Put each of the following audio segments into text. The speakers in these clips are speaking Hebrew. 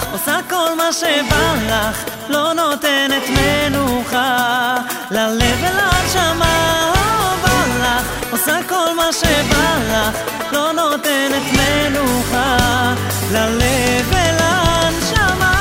עושה כל מה שבא לך, לא נותנת מנוחה ללב ולנשמה. בא לך, עושה כל מה שבא לך, לא נותנת מנוחה ללב ולנשמה.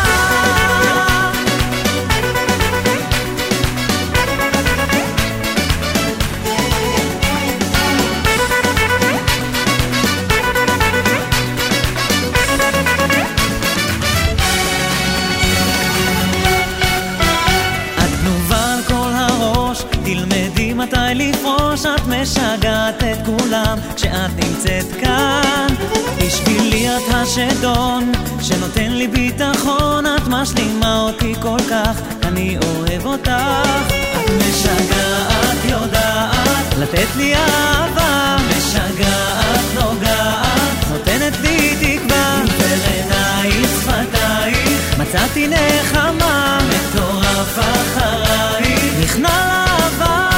תלמדי מתי לפרוש, את משגעת את כולם כשאת נמצאת כאן. בשבילי את השדון שנותן לי ביטחון, את משלימה אותי כל כך, אני אוהב אותך. את משגעת, יודעת לתת לי אהבה, משגעת, נוגעת, נותנת לי תקווה. בעינייך, שפתייך, מצאתי נחמה, מטורף אחרייך, נכנע לאהבה.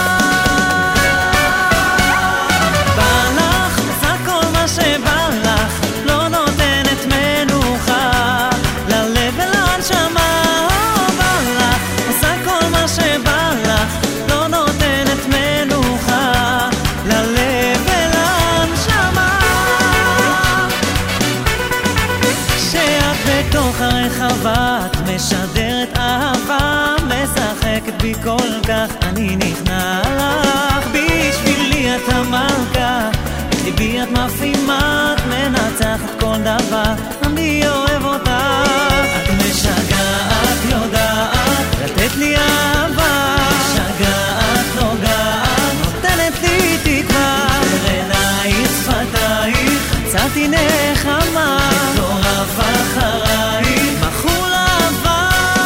בא לך, עושה כל מה שבא לך, לא נותנת מנוחה ללב ולנשמה. בא לך, עושה כל מה שבא לך, לא נותנת מנוחה ללב ולנשמה. כשאת בתוך הרחבה, את משדרת אהבה, משחקת בי כל כך, אני נכנע לך. בשבילי את המלכה, את ליבי את מפעימה, את מנצחת כל דבר, אני אוהב אותך. את משגעת, יודעת לתת לי אהבה, משגעת, נוגעת, נותנת לי תקווה. בעינייך, שפתייך, מצאתי נחמה, מטורף אחרייך, מחול אהבה.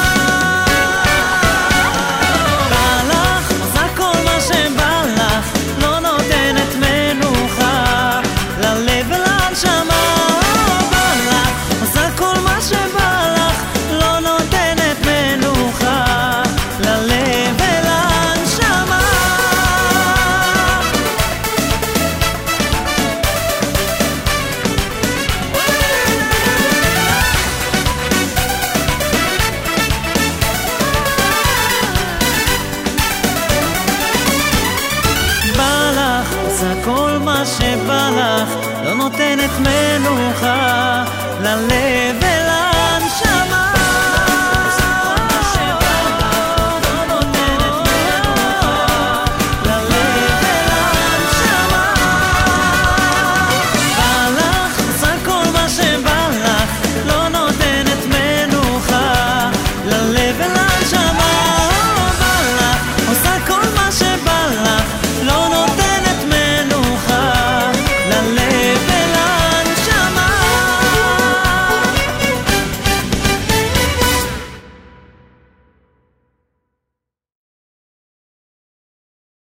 בא לך, עושה כל מה שבא לך, לא נותנת מנוחה ללב ולנשמה. בא לך, עושה כל מה שבא לך, לא נותנת מנוחה ללב ולנשמה. כל מה שבא לך, לא נותנת מנוחה ללב ולנשמה. ללב ולנשמה.